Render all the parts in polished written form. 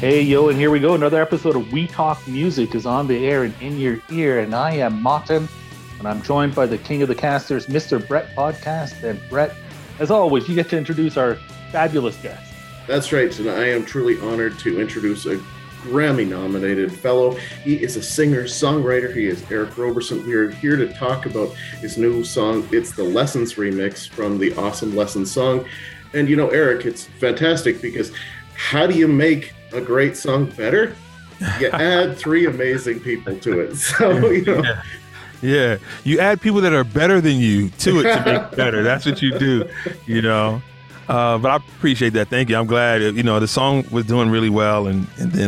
Hey, yo, and here we go. Another episode of We Talk Music is on the air and in your ear. And I am Martin, and I'm joined by the king of the casters, Mr. Brett Podcast. And Brett, as always, you get to introduce our fabulous guest. That's right, and I am truly honored to introduce a Grammy-nominated fellow. He is a singer-songwriter. He is Eric Roberson. We are here to talk about his new song. It's the Lessons remix from the awesome Lessons song. And you know, Eric, it's fantastic because how do you make a great song better? You add three amazing people to it. So, you know. Yeah. You add people that are better than you to it to make it better. That's what you do, you know. But I appreciate that. Thank you. I'm glad, the song was doing really well. And then,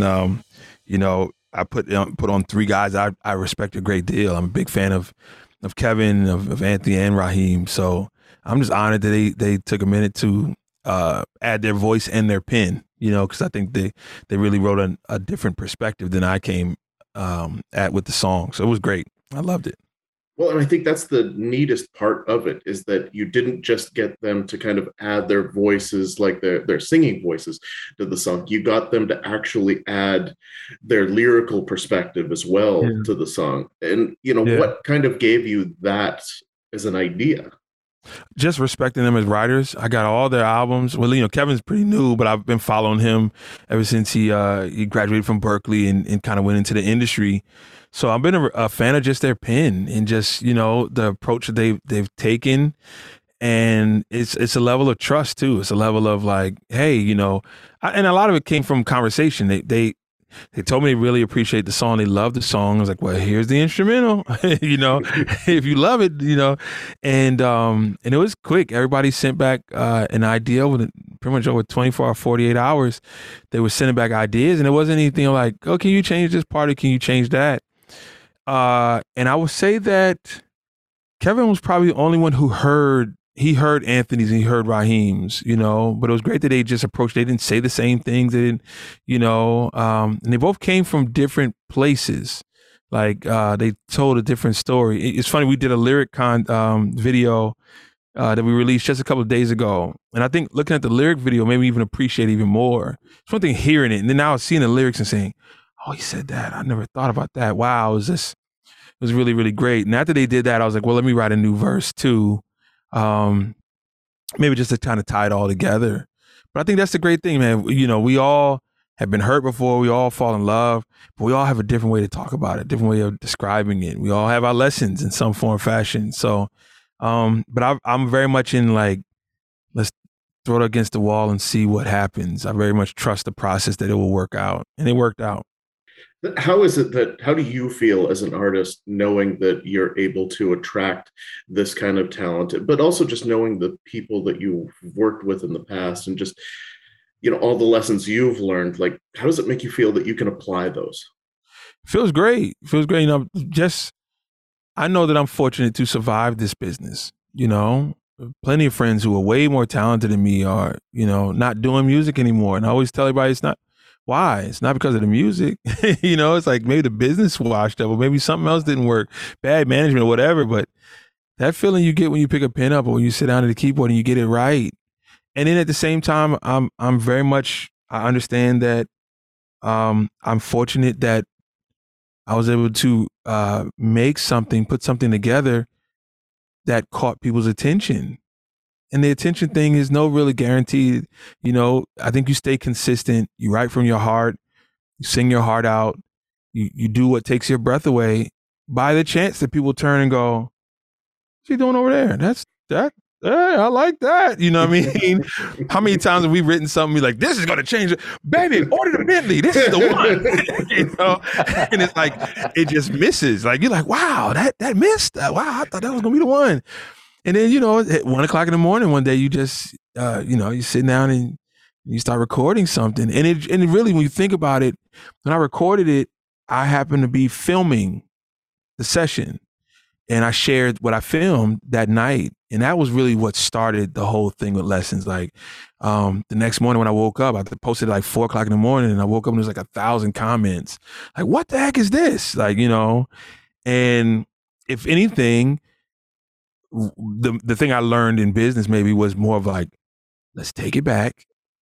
I put on three guys I respect a great deal. I'm a big fan of Kevin, of Anthony and Raheem. So I'm just honored that they took a minute to add their voice and their pen, because I think they really wrote a different perspective than I came at with the song. So it was great. I loved it. Well, and I think that's the neatest part of it, is that you didn't just get them to kind of add their voices, like their singing voices to the song. You got them to actually add their lyrical perspective as well to the song. And, what kind of gave you that as an idea? Just respecting them as writers. I got all their albums. Well, Kevin's pretty new, but I've been following him ever since he graduated from Berkeley and kind of went into the industry. So I've been a fan of just their pen and just, the approach that they've taken. And it's a level of trust too. It's a level of like, hey, and a lot of it came from conversation. They told me they really appreciate the song. They love the song. I was like, well, here's the instrumental, if you love it, and it was quick. Everybody sent back an idea with pretty much over 24 or 48 hours. They were sending back ideas, and it wasn't anything like, oh, can you change this part or can you change that? And I would say that Kevin was probably the only one who heard Anthony's and he heard Raheem's, but it was great that they just approached, they didn't say the same things. They didn't, and they both came from different places. Like, they told a different story. It's funny. We did a lyric video, that we released just a couple of days ago. And I think looking at the lyric video made me even appreciate it even more. It's one thing hearing it. And then now seeing the lyrics and saying, oh, he said that. I never thought about that. Wow. It was really, really great. And after they did that, I was like, well, let me write a new verse too. Maybe just to kind of tie it all together. But I think that's the great thing, man. We all have been hurt before. We all fall in love, but we all have a different way to talk about it, different way of describing it. We all have our lessons in some form or fashion. So, but I'm very much in like, let's throw it against the wall and see what happens. I very much trust the process that it will work out, and it worked out. How do you feel as an artist knowing that you're able to attract this kind of talent, but also just knowing the people that you've worked with in the past and just, all the lessons you've learned? Like, how does it make you feel that you can apply those? Feels great. I know that I'm fortunate to survive this business, plenty of friends who are way more talented than me are, not doing music anymore. And I always tell everybody it's not because of the music. It's like maybe the business washed up or maybe something else didn't work, bad management or whatever. But that feeling you get when you pick a pen up or when you sit down at the keyboard and you get it right. And then at the same time, I'm very much, I understand that I'm fortunate that I was able to put something together that caught people's attention. And the attention thing is no really guaranteed. I think you stay consistent. You write from your heart. You sing your heart out. You do what takes your breath away. By the chance that people turn and go, what's he doing over there? That's that. Hey, I like that. You know what I mean? How many times have we written something like, this is going to change it? Baby, order the Bentley. This is the one. And it's like, it just misses. Like, you're like, wow, that missed. Wow, I thought that was going to be the one. And then, at 1 o'clock in the morning, one day you just, you sit down and you start recording something. And it really, when you think about it, when I recorded it, I happened to be filming the session and I shared what I filmed that night. And that was really what started the whole thing with Lessons. Like, the next morning when I woke up, I posted at like 4 o'clock in the morning and I woke up and there was like 1,000 comments. Like, what the heck is this? Like, and if anything, the thing I learned in business maybe was more of like, let's take it back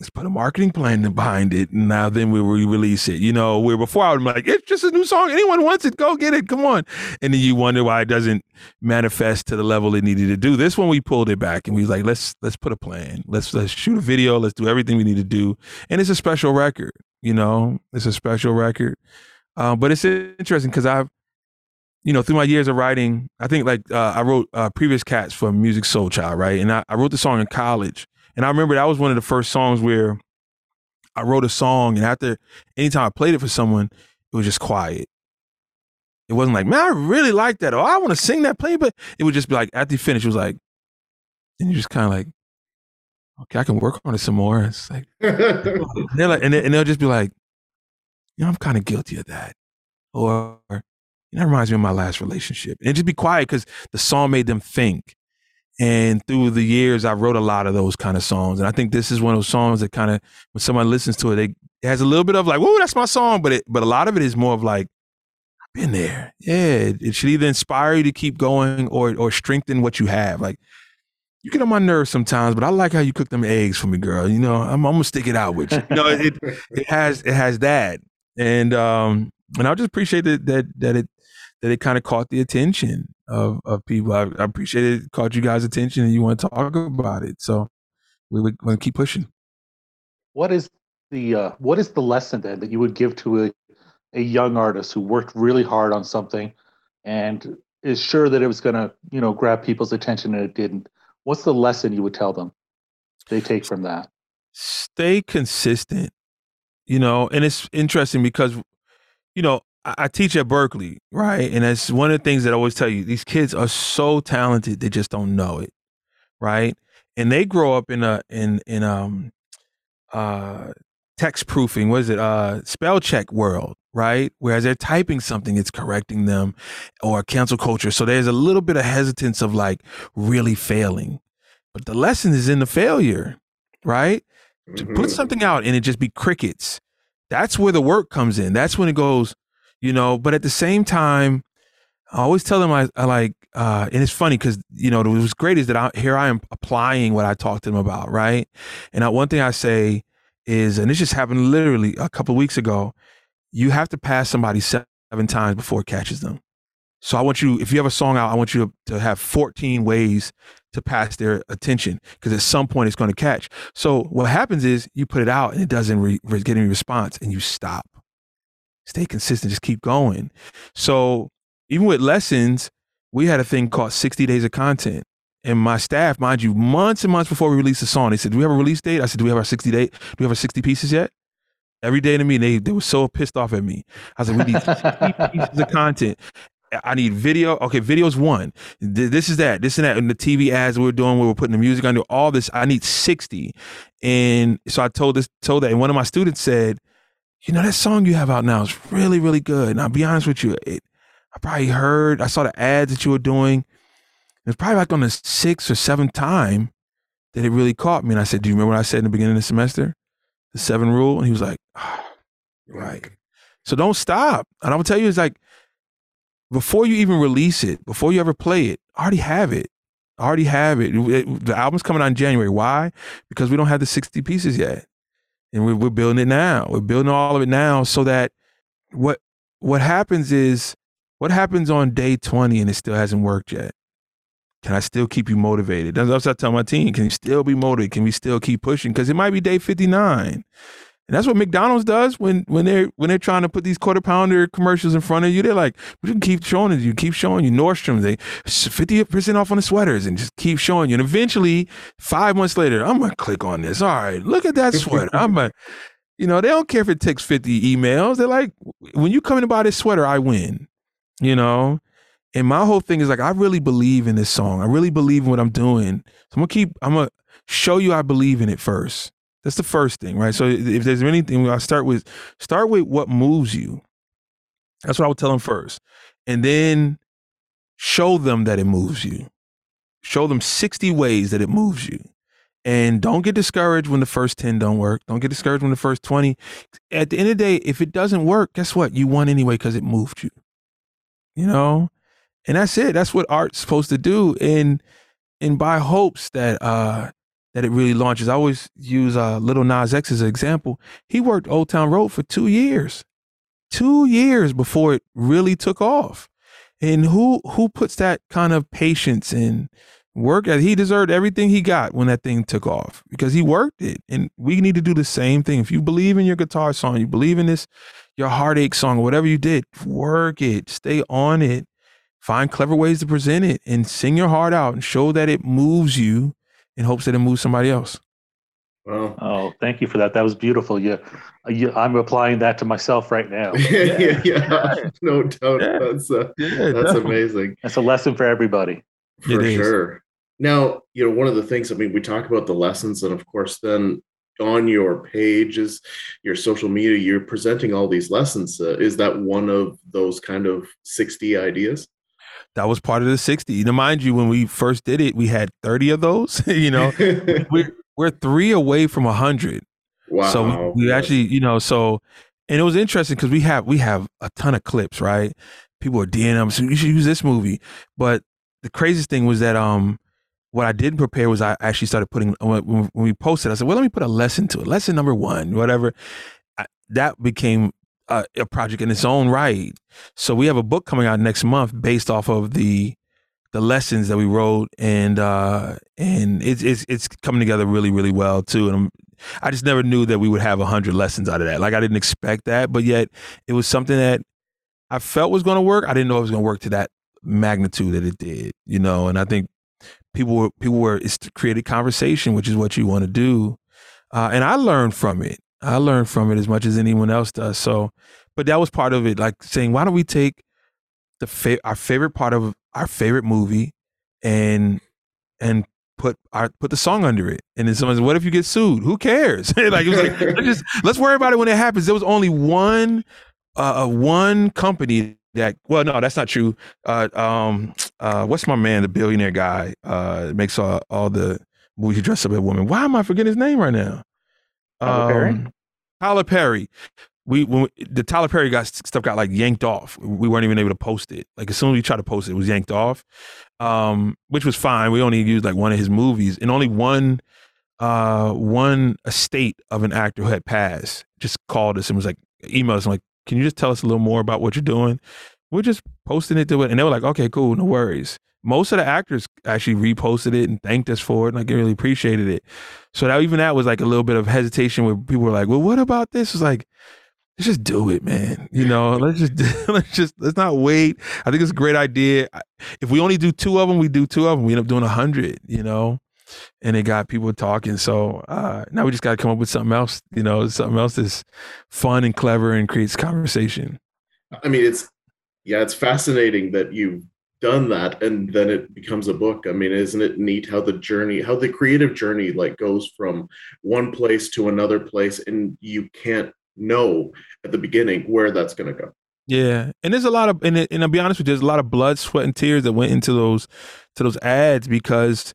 let's put a marketing plan behind it. And now then we release it. You know, where before I would be like, it's just a new song. Anyone wants it, go get it. Come on. And then you wonder why it doesn't manifest to the level it needed to do. This one we pulled it back and we was like, let's put a plan. Let's shoot a video. Let's do everything we need to do. And it's a special record, you know, it's a special record. But it's interesting because I've, you know, through my years of writing, I think I wrote Previous Cats for Musiq Soulchild, right? And I wrote the song in college. And I remember that was one of the first songs where I wrote a song and anytime I played it for someone, it was just quiet. It wasn't like, man, I really like that. Or I want to sing that, play, but it would just be like, after you finish, it was like, and you just kind of like, okay, I can work on it some more. It's like, and they're like, and they'll just be like, you know, I'm kind of guilty of that. Or, that reminds me of my last relationship. And just be quiet because the song made them think. And through the years, I wrote a lot of those kind of songs. And I think this is one of those songs that kind of, when someone listens to it, it has a little bit of like, whoa, that's my song. But a lot of it is more of like, I've been there. Yeah, it should either inspire you to keep going or strengthen what you have. Like, you get on my nerves sometimes, but I like how you cook them eggs for me, girl. You know, I'm gonna stick it out with you. You know, it has that. And I just appreciate that it kind of caught the attention of people. I appreciate it caught you guys' attention and you want to talk about it. So we would want to keep pushing. What is the lesson then that you would give to a young artist who worked really hard on something and is sure that it was going to, you know, grab people's attention and it didn't? What's the lesson you would tell them they take from that? Stay consistent, you know, and it's interesting because, you know, I teach at Berkeley, right? And that's one of the things that I always tell you, these kids are so talented, they just don't know it, right? And they grow up in text proofing, what is it? Spell check world, right? Whereas they're typing something, it's correcting them, or cancel culture. So there's a little bit of hesitance of like really failing. But the lesson is in the failure, right? To put something out and it just be crickets. That's where the work comes in. That's when it goes, you know, but at the same time, I always tell them I like, and it's funny because, you know, what was great is that I am applying what I talked to them about, right? And one thing I say is, and this just happened literally a couple of weeks ago, you have to pass somebody 7 times before it catches them. So I want you, if you have a song out, I want you to have 14 ways to pass their attention because at some point it's going to catch. So what happens is you put it out and it doesn't get any response and you stop. Stay consistent, just keep going. So even with lessons, we had a thing called 60 days of content. And my staff, mind you, months and months before we released the song, they said, do we have a release date? I said, do we have our 60 day? Do we have our 60 pieces yet? Every day to me, they were so pissed off at me. I said, we need 60 pieces of content. I need video. Okay, video's one. This is that. This and that. And the TV ads we were doing, we were putting the music under, all this. I need 60. And so I told that. And one of my students said, you know, that song you have out now is really, really good. And I'll be honest with you, I saw the ads that you were doing. It was probably like on the 6th or 7th time that it really caught me. And I said, do you remember what I said in the beginning of the semester? The 7 rule? And he was like, oh, right. So don't stop. And I'm gonna tell you, it's like, before you even release it, before you ever play it, I already have it. The album's coming out in January. Why? Because we don't have the 60 pieces yet. And we're building it now. We're building all of it now so that what happens on day 20 and it still hasn't worked yet? Can I still keep you motivated? That's what I tell my team. Can you still be motivated? Can we still keep pushing? Because it might be day 59. And that's what McDonald's does when they're trying to put these quarter pounder commercials in front of you. They're like, we can keep showing you. Nordstrom, they 50% off on the sweaters and just keep showing you. And eventually, 5 months later, I'm gonna click on this. All right, look at that sweater. They don't care if it takes 50 emails. They're like, when you come in to buy this sweater, I win. You know? And my whole thing is like, I really believe in this song. I really believe in what I'm doing. So I'm gonna show you I believe in it first. That's the first thing, right? So if there's anything, I start with what moves you. That's what I would tell them first. And then show them that it moves you. Show them 60 ways that it moves you. And don't get discouraged when the first 10 don't work. Don't get discouraged when the first 20. At the end of the day, if it doesn't work, guess what? You won anyway because it moved you. You know? And that's it. That's what art's supposed to do. And buy hopes that that it really launches. I always use Little Nas X as an example. He worked Old Town Road for 2 years. 2 years before it really took off. And who puts that kind of patience and work? He deserved everything he got when that thing took off because he worked it. And we need to do the same thing. If you believe in your guitar song, you believe in this, your heartache song, or whatever you did, work it, stay on it, find clever ways to present it, and sing your heart out and show that it moves you in hopes that it moves somebody else. Wow. Oh, thank you for that. That was beautiful. I'm applying that to myself right now. Yeah, no doubt. Yeah. That's definitely amazing. That's a lesson for everybody. For sure. Now, one of the things, we talk about the lessons, and of course, then on your pages, your social media, you're presenting all these lessons. Is that one of those kind of 60 ideas? That was part of the 60. Mind you, when we first did it, we had 30 of those. We're 3 away from 100. Wow. So we actually, and it was interesting because we have a ton of clips, right? People are DMing them, so you should use this movie. But the craziest thing was that what I didn't prepare was I actually started putting, when we posted, I said, well, let me put a lesson to it. Lesson number 1, whatever. That became a project in its own right. So we have a book coming out next month based off of the lessons that we wrote, and it's coming together really, really well too. And I just never knew that we would have 100 lessons out of that. Like I didn't expect that, but yet it was something that I felt was going to work. I didn't know it was going to work to that magnitude that it did, And I think people were it's created conversation, which is what you want to do, and I learned from it. I learned from it as much as anyone else does. So, but that was part of it, like saying, why don't we take our favorite part of our favorite movie and put the song under it. And then someone said, what if you get sued? Who cares? Like, it was like, let's worry about it when it happens. There was only one company that, well, no, that's not true. What's my man, the billionaire guy, makes all the movies he dressed up as a woman. Why am I forgetting his name right now? Tyler Perry. When the Tyler Perry stuff got like yanked off. We weren't even able to post it. Like as soon as we tried to post it, it was yanked off, which was fine. We only used like one of his movies, and only one estate of an actor who had passed just called us and was like, emailed us, like, can you just tell us a little more about what you're doing? We're just posting it to it, and they were like, okay, cool, no worries. Most of the actors actually reposted it and thanked us for it, and I really appreciated it. So that was like a little bit of hesitation where people were like, well, what about this? It was like, let's just do it, man. Let's not wait. I think it's a great idea. If we only do 2 of them, we do 2 of them. We end up doing 100, and it got people talking. So now we just got to come up with something else, something else that's fun and clever and creates conversation. It's fascinating that you've done that and then it becomes a book. Isn't it neat how the creative journey like goes from one place to another place, and you can't know at the beginning where that's going to go. Yeah, and there's a lot of, and I'll be honest with you, there's a lot of blood, sweat, and tears that went into those ads because,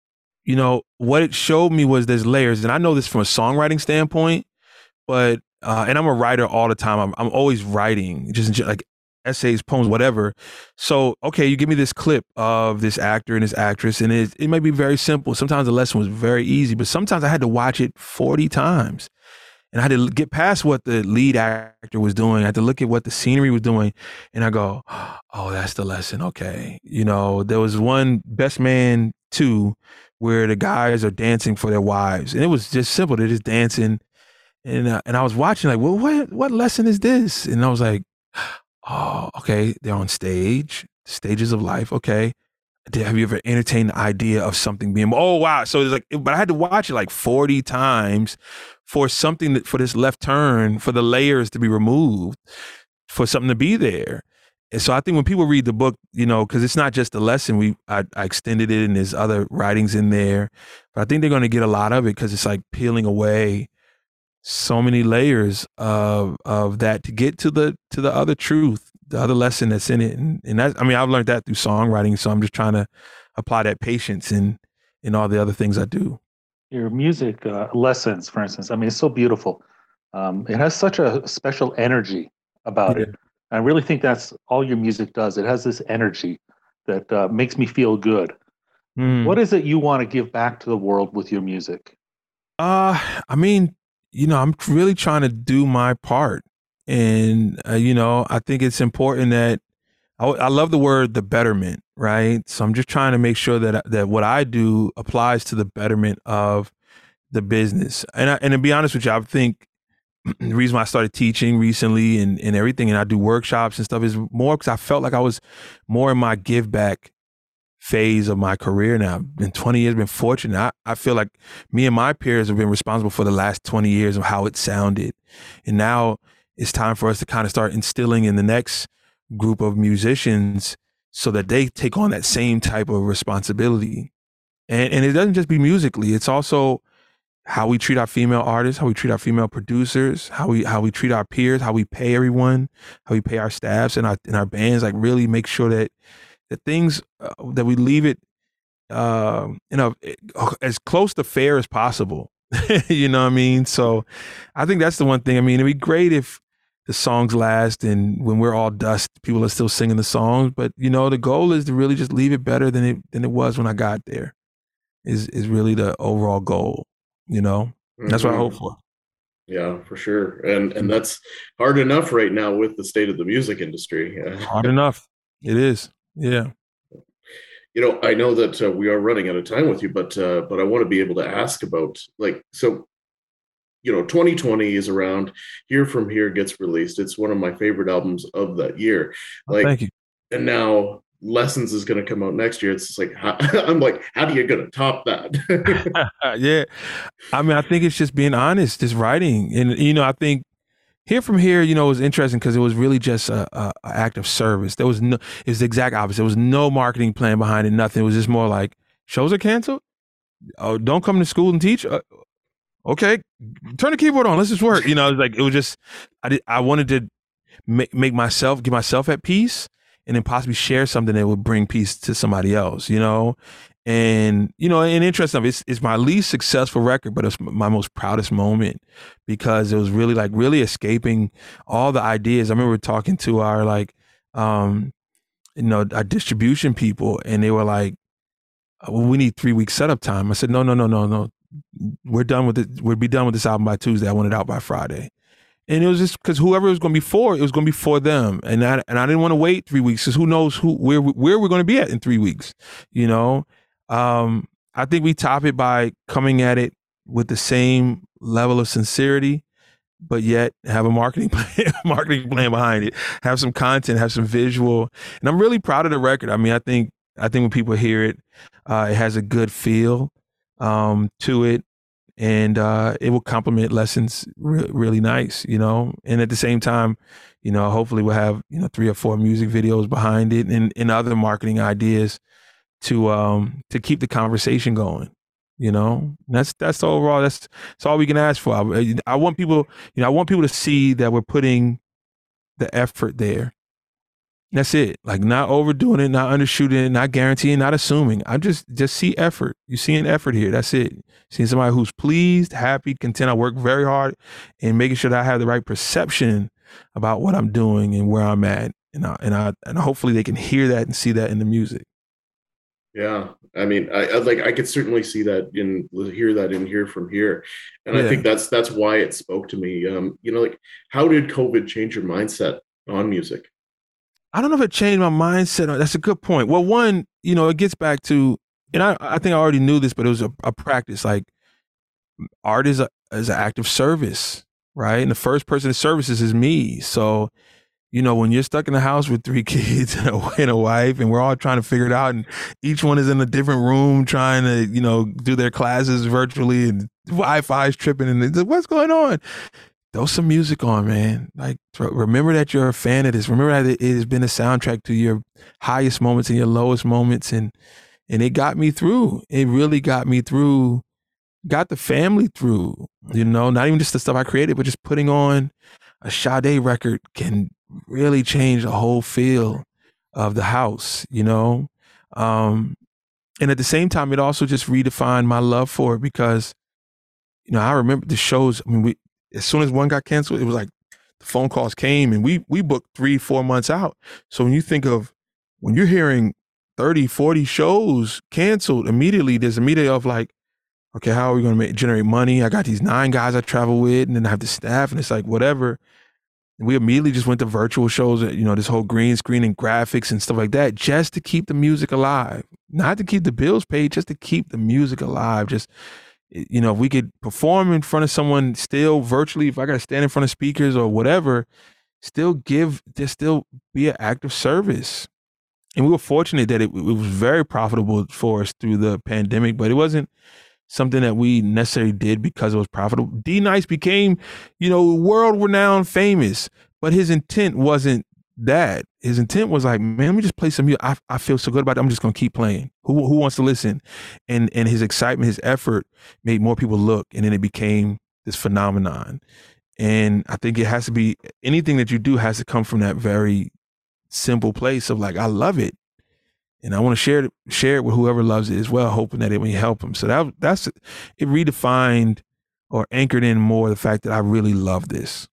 what it showed me was there's layers, and I know this from a songwriting standpoint, but and I'm a writer all the time. I'm always writing, just like essays, poems, whatever. So, okay, you give me this clip of this actor and this actress, and it might be very simple. Sometimes the lesson was very easy, but sometimes I had to watch it 40 times. And I had to get past what the lead actor was doing. I had to look at what the scenery was doing. And I go, oh, that's the lesson. Okay. There was one Best Man 2 where the guys are dancing for their wives. And it was just simple. They're just dancing. And I was watching like, well, what lesson is this? And I was like, oh, okay. They're on stage, stages of life. Okay. Have you ever entertained the idea of something being, oh, wow. So it's like, but I had to watch it like 40 times for something for this left turn, for the layers to be removed, for something to be there. And so I think when people read the book, because it's not just a lesson, I extended it and there's other writings in there, but I think they're going to get a lot of it because it's like peeling away so many layers of that to get to the other truth, the other lesson that's in it. And that, I've learned that through songwriting. So I'm just trying to apply that patience in all the other things I do. Your music lessons, for instance, it's so beautiful. It has such a special energy about it. I really think that's all your music does. It has this energy that makes me feel good. What is it you want to give back to the world with your music? I mean, I'm really trying to do my part. And, I think it's important that I love the word the betterment, right? So I'm just trying to make sure that what I do applies to the betterment of the business. And to be honest with you, I think the reason why I started teaching recently and everything, and I do workshops and stuff, is more because I felt like I was more in my give back phase of my career now. Been 20 years, been fortunate. I feel like me and my peers have been responsible for the last 20 years of how it sounded. And now it's time for us to kind of start instilling in the next group of musicians so that they take on that same type of responsibility. And it doesn't just be musically, it's also how we treat our female artists, how we treat our female producers, how we treat our peers, how we pay everyone, how we pay our staffs and our bands. Like really make sure that the things that we leave it, as close to fair as possible. You know what I mean? So I think that's the one thing. I mean, it'd be great if the songs last and when we're all dust, people are still singing the songs. But the goal is to really just leave it better than it was when I got there. Is really the overall goal. That's what I hope for. Yeah, for sure. And that's hard enough right now with the state of the music industry. Hard enough. It is. Yeah. I know that we are running out of time with you, but I want to be able to ask about 2020 is around. Here From Here gets released. It's one of my favorite albums of that year. Thank you. And now Lessons is going to come out next year. It's just like, I'm like, how are you going to top that? Yeah. I mean, I think it's just being honest, just writing. And, I think Here From Here, was interesting because it was really just a act of service. It was the exact opposite. There was no marketing plan behind it, nothing. It was just more like, shows are canceled? Oh, don't come to school and teach? Okay, turn the keyboard on. Let's just work. It was just, I wanted to give myself at peace and then possibly share something that would bring peace to somebody else, and interesting, it's my least successful record, but it's my most proudest moment because it was really escaping all the ideas. I remember talking to our our distribution people, and they were like, well, we need 3 weeks setup time. I said, no. We're done with it. We'll be done with this album by Tuesday. I want it out by Friday. And it was just because whoever it was going to be for, it was going to be for them. And I didn't want to wait 3 weeks because who knows where we're going to be at in 3 weeks, I think we top it by coming at it with the same level of sincerity, but yet have a marketing plan behind it, have some content, have some visual. And I'm really proud of the record. I mean, I think when people hear it, it has a good feel to it. And it will complement Lessons really nice, and at the same time, hopefully we'll have 3 or 4 music videos behind it and other marketing ideas to keep the conversation going. That's the overall. That's all we can ask for. I want people, I want people to see that we're putting the effort there. That's it. Like not overdoing it, not undershooting it, not guaranteeing, not assuming. I just see effort. You see an effort here. That's it. Seeing somebody who's pleased, happy, content. I work very hard and making sure that I have the right perception about what I'm doing and where I'm at. And hopefully they can hear that and see that in the music. Yeah. I mean, I could certainly see that hear that in Here From Here. And I think that's why it spoke to me. How did COVID change your mindset on music? I don't know if it changed my mindset. That's a good point. Well, one, it gets back to, and I think I already knew this, but it was a practice. Like art is an act of service, right? And the first person that services is me. So, when you're stuck in the house with 3 kids and a wife, and we're all trying to figure it out, and each one is in a different room trying to, do their classes virtually, and Wi-Fi is tripping, and what's going on? Throw some music on, man. Like, remember that you're a fan of this. Remember that it has been a soundtrack to your highest moments and your lowest moments. And it got me through. It really got me through, got the family through, not even just the stuff I created, but just putting on a Sade record can really change the whole feel of the house, And at the same time, it also just redefined my love for it because, I remember the shows. I mean, as soon as one got canceled, it was like the phone calls came and we booked 3-4 months out. So when you think of when you're hearing 30, 40 shows canceled immediately. There's immediate of like, okay, how are we going to generate money? I got these 9 guys I travel with, and then I have the staff, and it's like whatever. And we immediately just went to virtual shows, this whole green screen and graphics and stuff like that, just to keep the music alive. Not to keep the bills paid, just to keep the music alive. Just, if we could perform in front of someone still virtually, if I got to stand in front of speakers or whatever, still be an act of service. And we were fortunate that it was very profitable for us through the pandemic, but it wasn't something that we necessarily did because it was profitable. D-Nice became, world renowned famous, but his intent wasn't that. His intent was like, man, let me just play some music. I feel so good about it. I'm just going to keep playing. Who wants to listen? And his excitement, his effort made more people look. And then it became this phenomenon. And I think it has to be, anything that you do has to come from that very simple place of like, I love it. And I want to share it with whoever loves it as well, hoping that it will help them. So it redefined or anchored in more the fact that I really love this,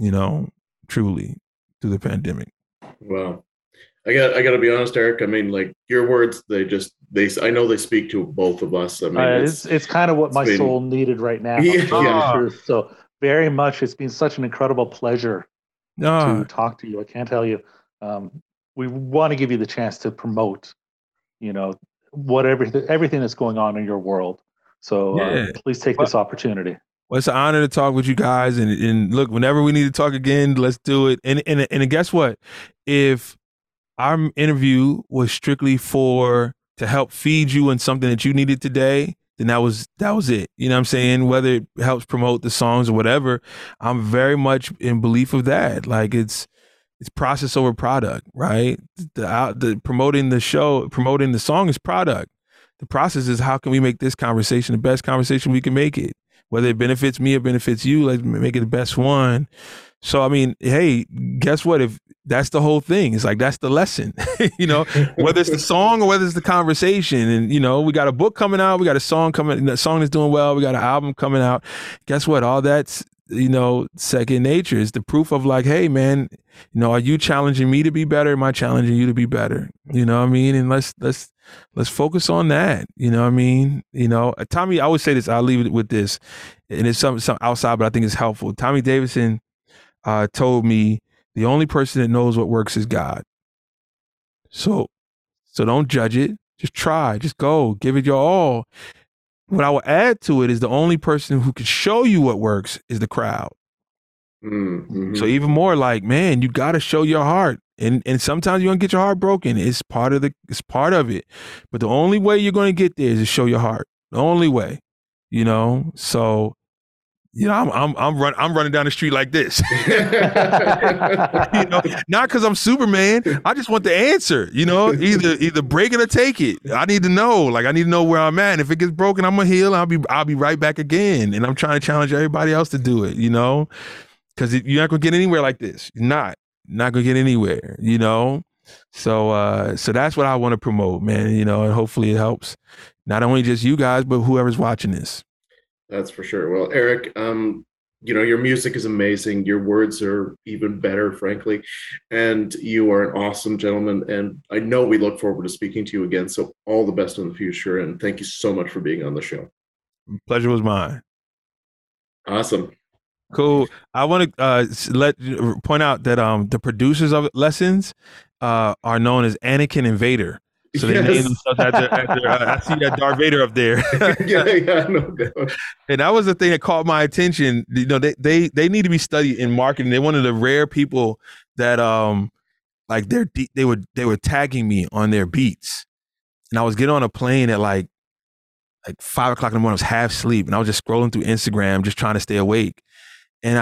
truly through the pandemic. Wow. I got to be honest, Eric. I mean, like your words, I know they speak to both of us. I mean, it's kind of what my soul needed right now. Yeah. So very much, it's been such an incredible pleasure to talk to you. I can't tell you. We want to give you the chance to promote, everything that's going on in your world. So please take this opportunity. Well, it's an honor to talk with you guys. And look, whenever we need to talk again, let's do it. And guess what? If our interview was strictly to help feed you in something that you needed today, then that was it. You know what I'm saying? Whether it helps promote the songs or whatever, I'm very much in belief of that. Like it's process over product, right? The promoting the show, promoting the song is product. The process is how can we make this conversation the best conversation we can make it? Whether it benefits me or benefits you, let's make it the best one. So, I mean, hey, guess what? If that's the whole thing, it's like, that's the lesson, whether it's the song or whether it's the conversation. And, we got a book coming out, we got a song that's doing well, we got an album coming out. Guess what? All that's, second nature. Is the proof of like, hey man, are you challenging me to be better? Am I challenging you to be better? You know what I mean? And let's focus on that. You know what I mean? Tommy, I always say this, I'll leave it with this. And it's something outside, but I think it's helpful. Tommy Davidson told me the only person that knows what works is God. So don't judge it. Just try, just go, give it your all. What I will add to it is the only person who can show you what works is the crowd. Mm-hmm. So even more like, man, you got to show your heart. And sometimes you're going to get your heart broken. It's part of it. But the only way you're going to get there is to show your heart. The only way, So, I'm running down the street like this. Not because I'm Superman. I just want the answer. Either break it or take it. I need to know. Like I need to know where I'm at. And if it gets broken, I'm gonna heal. I'll be right back again. And I'm trying to challenge everybody else to do it. Because you're not gonna get anywhere like this. You're not gonna get anywhere. So that's what I want to promote, man. And hopefully it helps not only just you guys, but whoever's watching this. That's for sure. Well, Eric, your music is amazing. Your words are even better, frankly. And you are an awesome gentleman. And I know we look forward to speaking to you again. So all the best in the future. And thank you so much for being on the show. Pleasure was mine. Awesome. Cool. I want to point out that the producers of Lessons are known as Anakin and Vader. So they named themselves after I see that Darth Vader up there. yeah, no doubt. And that was the thing that caught my attention. They need to be studied in marketing. They're one of the rare people that like they were tagging me on their beats. And I was getting on a plane at like 5 o'clock in the morning. I was half asleep, and I was just scrolling through Instagram, just trying to stay awake. And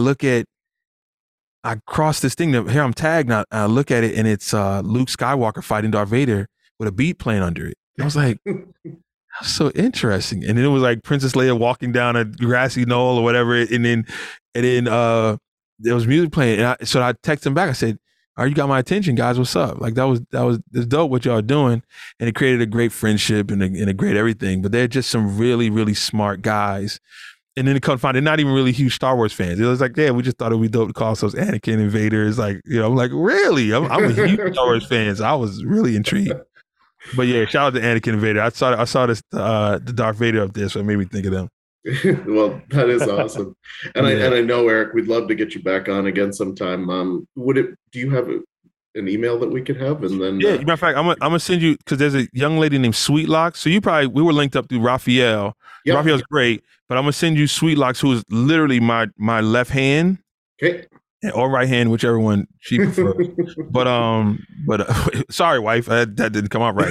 I crossed this thing here I'm tagged. And I look at it, and it's Luke Skywalker fighting Darth Vader with a beat playing under it. I was like, that's so interesting. And then it was like Princess Leia walking down a grassy knoll or whatever. And then there was music playing. And so I texted him back. I said, all right, you got my attention, guys. What's up? Like that was dope what y'all are doing. And it created a great friendship and a great everything. But they're just some really, really smart guys. And then to come find they're not even really huge Star Wars fans. It was like, yeah, we just thought it would be dope to call ourselves Anakin and Vader. It's like, I'm like, really? I'm a huge Star Wars fan. So I was really intrigued. But yeah, shout out to Anakin and Vader. I saw this the Darth Vader up there, so it made me think of them. Well, that is awesome. And I know, Eric, we'd love to get you back on again sometime. Do you have an email that we could have? And then matter of fact, I'm gonna send you, because there's a young lady named Sweetlocks. So we were linked up through Raphael. Yep. Raphael's great, but I'm gonna send you Sweetlocks, who is literally my left hand. Okay. Or right hand, whichever one she prefers. but sorry, wife, that didn't come out right.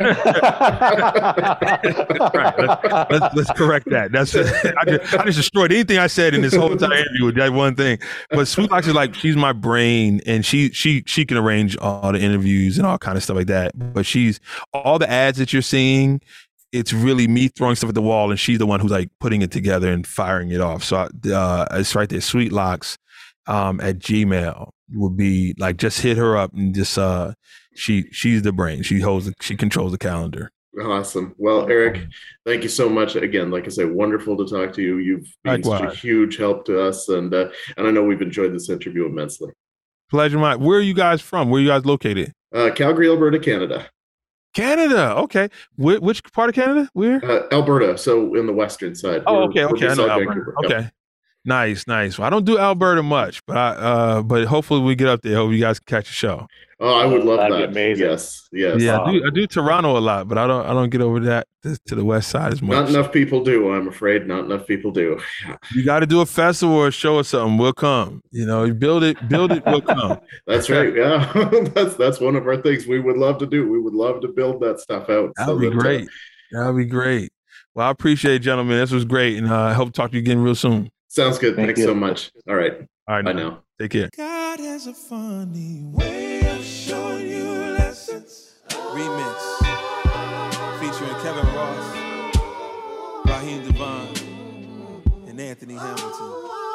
Right, let's correct that. I just destroyed anything I said in this whole entire interview with that one thing. But Sweetlocks is like, she's my brain, and she can arrange all the interviews and all kind of stuff like that. But she's all the ads that you're seeing. It's really me throwing stuff at the wall, and she's the one who's like putting it together and firing it off. So it's right there, Sweetlocks. At Gmail would be like, just hit her up and just she's the brain. She controls the calendar. Awesome. Well, Eric, thank you so much again. Like I said, wonderful to talk to you. You've been such a huge help to us, and I know we've enjoyed this interview immensely. Pleasure, mine. Where are you guys from? Where are you guys located? Calgary, Alberta, Canada. Canada. Okay. Which part of Canada? Where? Alberta. So in the western side. Oh, okay. I know Alberta. Okay. Yep. Nice. Well, I don't do Alberta much, but hopefully we get up there. Hope you guys can catch a show. Oh, I would love that. That'd be amazing. Yes. Yeah, I do Toronto a lot, but I don't get over that to the west side as much. Not enough people do. I'm afraid not enough people do. You got to do a festival or a show or something. We'll come. You build it. We'll come. That's right. Yeah, that's one of our things we would love to do. We would love to build that stuff out. That'd be great. That'd be great. Well, I appreciate it, gentlemen. This was great, and I hope to talk to you again real soon. Sounds good. Thanks so much. All right. Bye now. Take care. God has a funny way of showing you lessons. Remix featuring Kevin Ross, Raheem DeVaughn, and Anthony Hamilton.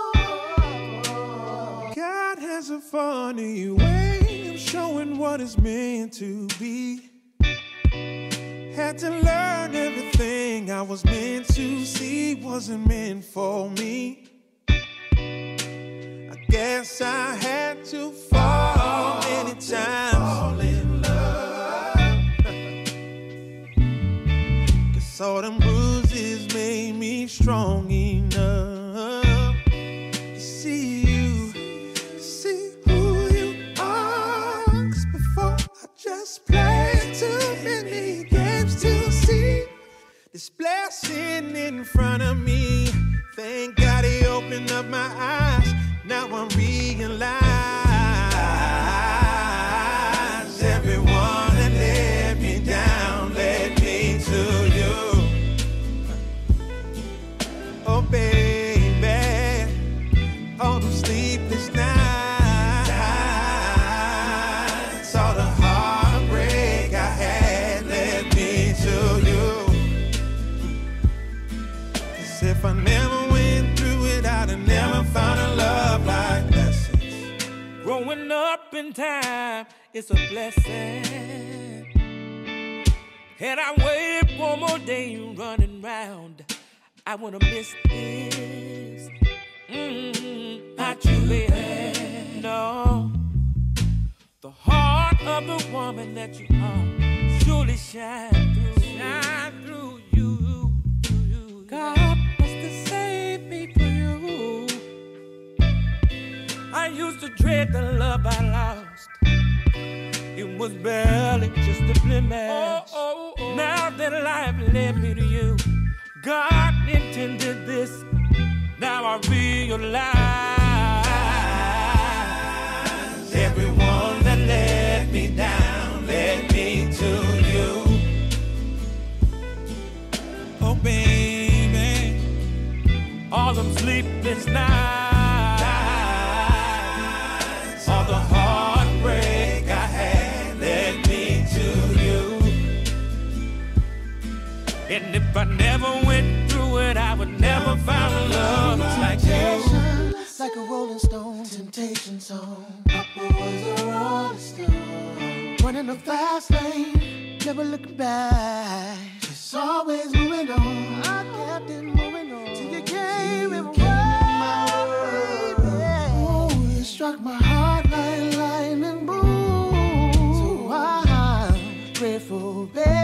God has a funny way of showing what it's meant to be. Had to learn everything I was meant to see wasn't meant for me. I guess I had to fall many times. Fall in love. 'Cause all them bruises made me strong enough to see who you are. 'Cause before I just played too many games to see this blessing in front of me. Thank God he opened up my eyes. Now I realize everyone that let me down led me to you. Oh baby, all those sleepless nights, all the heartbreak I had led me to you. 'Cause if I never went through it, I'd have never found a love like lessons. Growing up in time, it's a blessing. And I waited one more day running round. I wouldn't miss this. Not you, baby. No. The heart of the woman that you are surely shine through you. God must have saved me for you. I used to dread the love I lost. It was barely just a blemish. Now that life led me to you, God intended this. Now I realize everyone that let me down led me to you. Oh baby, all them sleepless nights, all the heartbreak I had led me to you. And if I never went through it, I would never find a love like you. Like a rolling stone, temptation song. Upwards a rolling stone. Running a fast lane, never looking back. Just always moving on. I kept it moving on. Till you came in my way. Oh, you struck my heart like lightning boom. So I'm grateful, baby.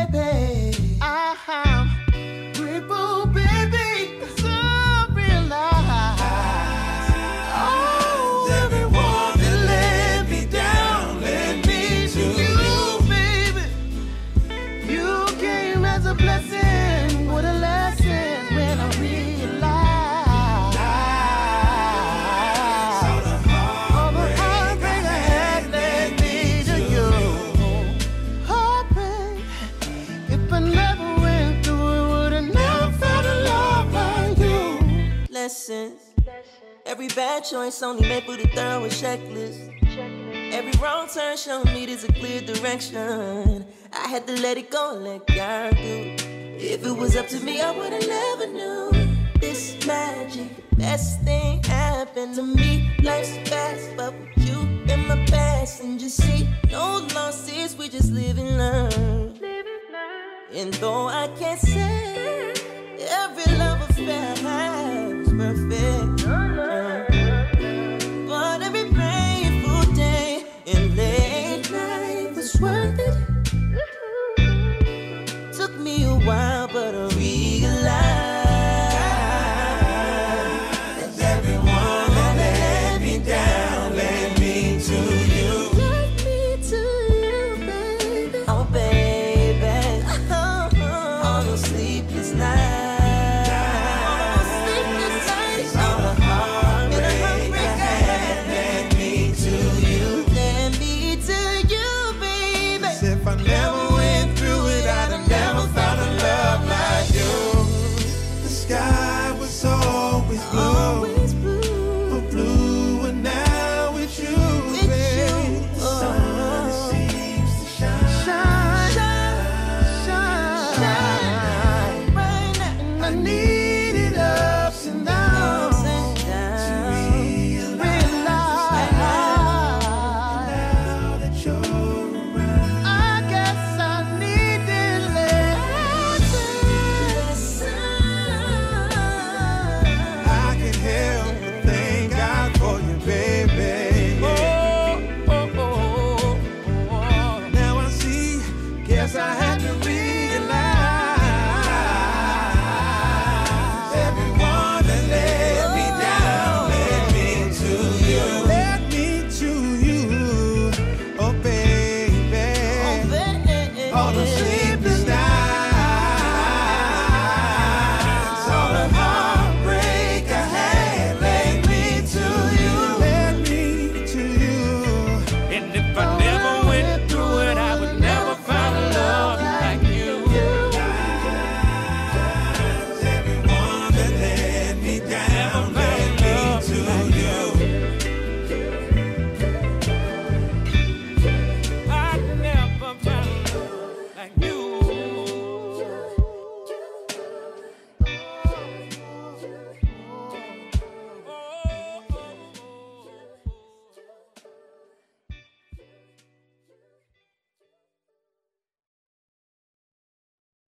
Every bad choice only made with a thorough checklist. Every wrong turn showed me there's a clear direction. I had to let it go and let God do. If it was up to me, I would've never knew this magic. Best thing happened to me. Life's fast, but with you in my past, and just see no losses. We just live and learn. And though I can't say